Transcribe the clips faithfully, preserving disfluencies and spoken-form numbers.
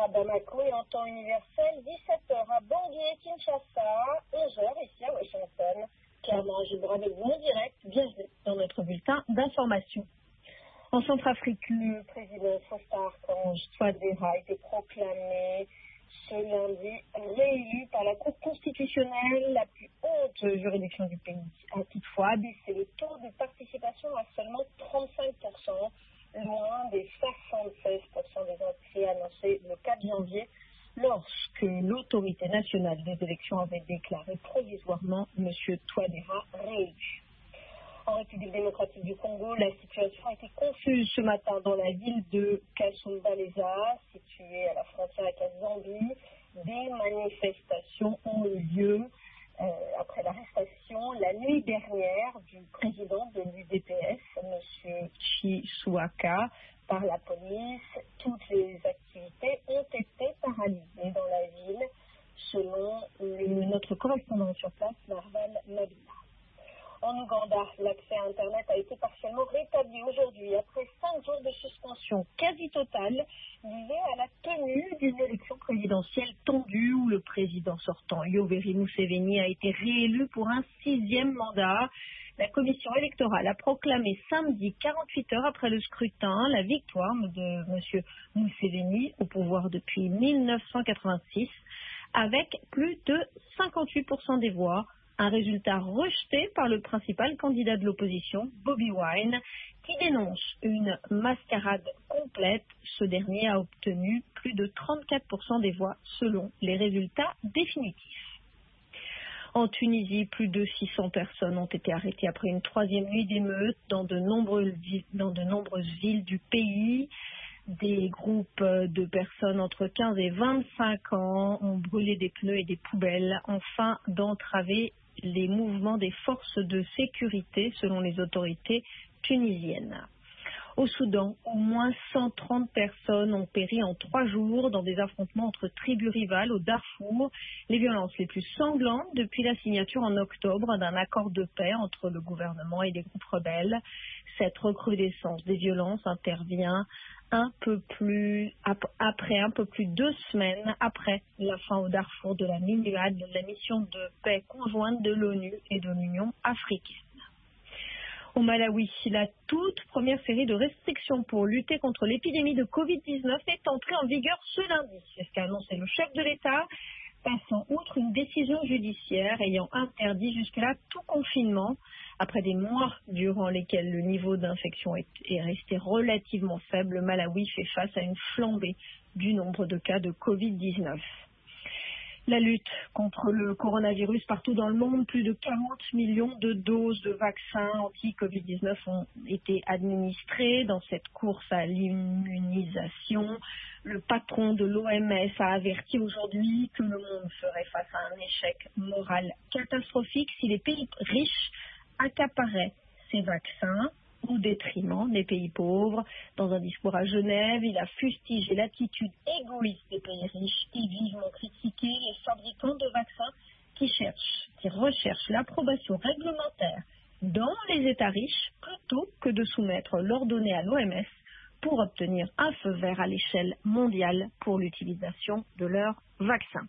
heures à Bamako et en temps universel, dix-sept heures à Bangui et Kinshasa, onze heures ici à Washington. Clairement, je vous avec vous en direct. Bienvenue dans notre bulletin d'information. En Centrafrique, le président Faustin Archange Touadéra a été proclamé ce lundi réélu par la Cour constitutionnelle, la plus haute juridiction du pays. A toutefois abaissé le taux de participation à seulement trente-cinq pour cent, loin des soixante-seize pour cent des entrées annoncées le quatre janvier, lorsque l'autorité nationale des élections avait déclaré provisoirement M. Touadéra réélu. En République démocratique du Congo, la situation a été confuse ce matin dans la ville de Kasumbalesa, située à la frontière avec la Zambie. Des manifestations ont eu lieu euh, après l'arrestation la nuit dernière du président de l'U D P S, M. Chiswaka, par la police. Toutes les activités ont été paralysées dans la ville, selon le, notre correspondant sur place, Marval Mabila. En Ouganda, l'accès à Internet a été partiellement rétabli aujourd'hui après cinq jours de suspension quasi totale liée à la tenue d'une élection présidentielle tendue où le président sortant Yoweri Museveni a été réélu pour un sixième mandat. La commission électorale a proclamé samedi, quarante-huit heures après le scrutin, la victoire de M. Museveni au pouvoir depuis mille neuf cent quatre-vingt-six avec plus de cinquante-huit pour cent des voix. Un résultat rejeté par le principal candidat de l'opposition, Bobi Wine, qui dénonce une mascarade complète. Ce dernier a obtenu plus de trente-quatre pour cent des voix selon les résultats définitifs. En Tunisie, plus de six cents personnes ont été arrêtées après une troisième nuit d'émeutes dans de nombreuses, dans de nombreuses villes du pays. Des groupes de personnes entre quinze et vingt-cinq ans ont brûlé des pneus et des poubelles afin d'entraver les mouvements des forces de sécurité selon les autorités tunisiennes. Au Soudan, au moins cent trente personnes ont péri en trois jours dans des affrontements entre tribus rivales au Darfour, les violences les plus sanglantes depuis la signature en octobre d'un accord de paix entre le gouvernement et les groupes rebelles. Cette recrudescence des violences intervient un peu plus après un peu plus de deux semaines après la fin au Darfour de la MINUAD, de la mission de paix conjointe de l'ONU et de l'Union africaine. Au Malawi, la toute première série de restrictions pour lutter contre l'épidémie de covid dix-neuf est entrée en vigueur ce lundi. C'est ce qu'a annoncé le chef de l'État, passant outre une décision judiciaire ayant interdit jusque-là tout confinement. Après des mois durant lesquels le niveau d'infection est, est resté relativement faible, le Malawi fait face à une flambée du nombre de cas de covid dix-neuf. La lutte contre le coronavirus partout dans le monde, plus de quarante millions de doses de vaccins anti-covid dix-neuf ont été administrées dans cette course à l'immunisation. Le patron de l'O M S a averti aujourd'hui que le monde ferait face à un échec moral catastrophique si les pays riches accaparaient ces vaccins au détriment des pays pauvres. Dans un discours à Genève, il a fustigé l'attitude égoïste des pays riches et vivement critiqué les fabricants de vaccins qui cherchent, qui recherchent l'approbation réglementaire dans les États riches plutôt que de soumettre leurs données à l'O M S pour obtenir un feu vert à l'échelle mondiale pour l'utilisation de leurs vaccins.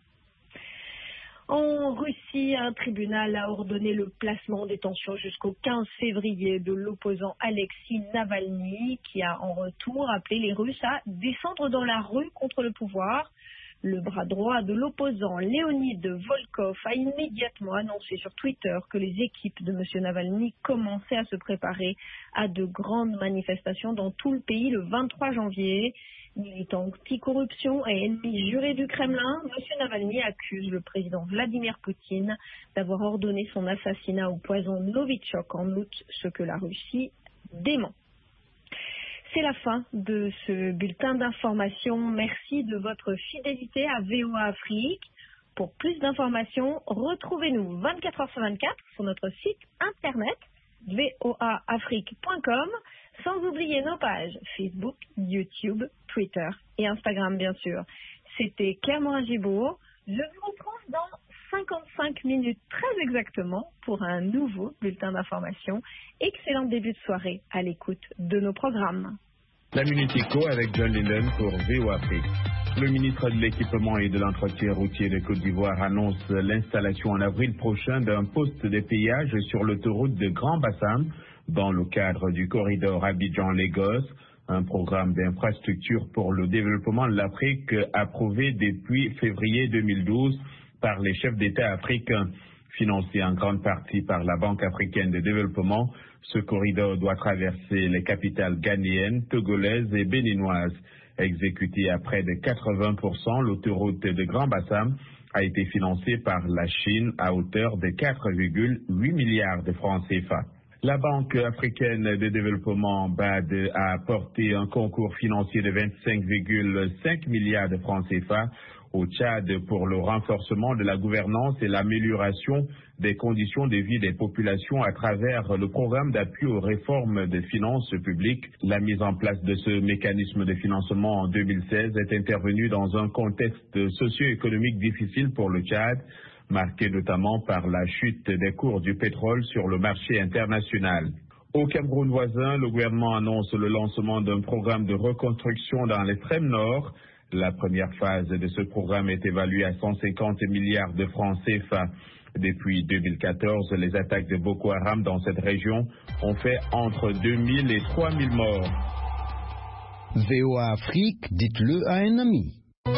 En Russie, un tribunal a ordonné le placement en détention jusqu'au quinze février de l'opposant Alexei Navalny, qui a en retour appelé les Russes à descendre dans la rue contre le pouvoir. Le bras droit de l'opposant Leonid Volkov a immédiatement annoncé sur Twitter que les équipes de M. Navalny commençaient à se préparer à de grandes manifestations dans tout le pays le vingt-trois janvier. Militant anti-corruption et ennemi juré du Kremlin, M. Navalny accuse le président Vladimir Poutine d'avoir ordonné son assassinat au poison Novichok en août, ce que la Russie dément. C'est la fin de ce bulletin d'information. Merci de votre fidélité à V O A Afrique. Pour plus d'informations, retrouvez-nous vingt-quatre heures sur vingt-quatre sur notre site internet v o a afrique point com, sans oublier nos pages Facebook, YouTube, Twitter et Instagram bien sûr. C'était Claire Morin-Gibourg. Je vous retrouve dans cinquante-cinq minutes très exactement pour un nouveau bulletin d'information. Excellent début de soirée à l'écoute de nos programmes. La Minute Éco avec John Lennon pour V O Afrique. Le ministre de l'Équipement et de l'Entretien routier de Côte d'Ivoire annonce l'installation en avril prochain d'un poste de péage sur l'autoroute de Grand Bassam dans le cadre du corridor Abidjan-Lagos, un programme d'infrastructure pour le développement de l'Afrique approuvé depuis février deux mille douze par les chefs d'État africains. Financé en grande partie par la Banque africaine de développement, ce corridor doit traverser les capitales ghanéennes, togolaises et béninoises. Exécuté à près de quatre-vingts pour cent, l'autoroute de Grand Bassam a été financée par la Chine à hauteur de quatre virgule huit milliards de francs C F A. La Banque africaine de développement B A D a apporté un concours financier de vingt-cinq virgule cinq milliards de francs C F A au Tchad pour le renforcement de la gouvernance et l'amélioration des conditions de vie des populations à travers le programme d'appui aux réformes des finances publiques. La mise en place de ce mécanisme de financement en deux mille seize est intervenue dans un contexte socio-économique difficile pour le Tchad, marqué notamment par la chute des cours du pétrole sur le marché international. Au Cameroun voisin, le gouvernement annonce le lancement d'un programme de reconstruction dans l'extrême nord. La première phase de ce programme est évaluée à cent cinquante milliards de francs C F A. Depuis deux mille quatorze, les attaques de Boko Haram dans cette région ont fait entre deux mille et trois mille morts. V O A Afrique, dites-le à un ami.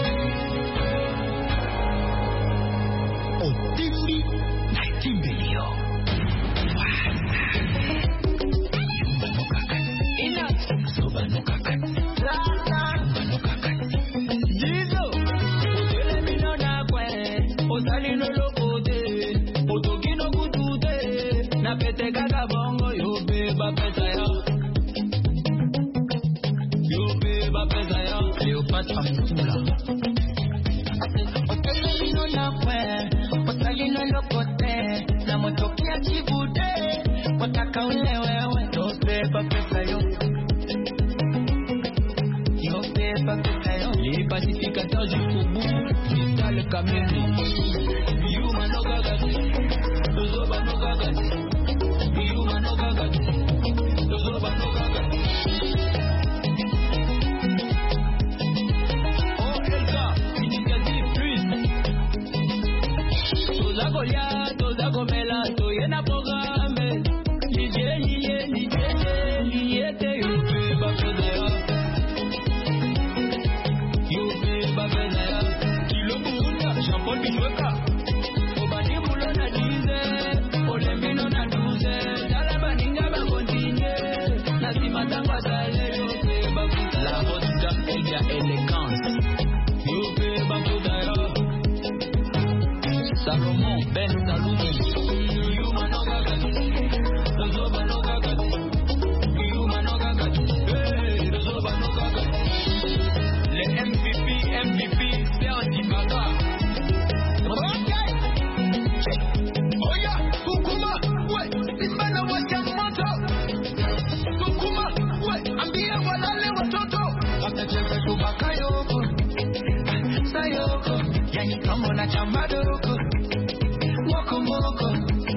Les pacificateurs jusqu'au bout, jusqu'à le caméra. Yuma no gagati, Zoba no gagati, Yuma no gagati, Zoba no gagati. Oh Elsa, initiative plus. Toza Goliath, Toza Gomela, Toyena programme. Liye, liye, liye, liye, te yupe bakozaya. Yupe bakozaya. Kilo buunda, Jean-Paul Binoka. Obani bulo na dize, olembino na douze. Dala baninga ba continue. Nasima tangwa sale, yupe bakozaya. La rosta ella élégance. Yupe bakozaya. Salomon Ben Saloumi. Yuma no gagati. Zoba no gagati. Yuma no gagati. Hey, Zoba no gagati. Les M V P, M V P, c'est Antibaga. Ok. Oh yeah, Kukuma, ouais, Simbana Wachamoto. Kukuma, ouais, ambia walale watoto. Watacheka kubaka yoko. Sayoko, yani kama na chamadoko. Woko moko.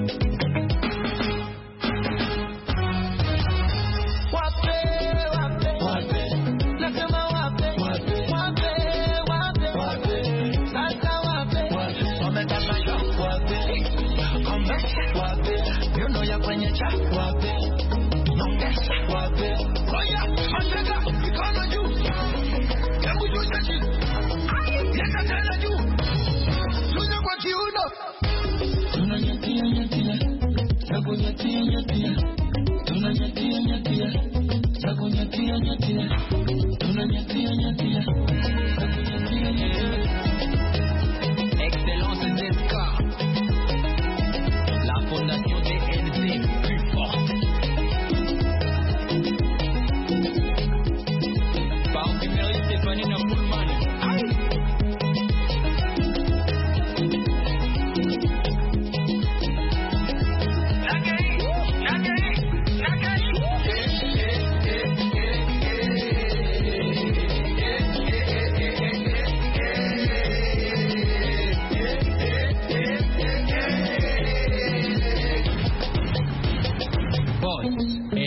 Wape, wape, wape. Nasema wape, wape, wape, wape, wape. Sasa wape, wape. Wametaka shop, wape. Komesha, wape. Yono ya kwenye cha, wape. Nongesha, wape. Oya, mateka, mikono juu. Hebu shusha chini. Leta tena juu. Shusha kwa kiuno. Tunanyatia, nyatia. Sabu nyatia, nyatia. Tunanyatia, nyatia. Sabu nyatia, nyatia. Tunanyatia, nyatia.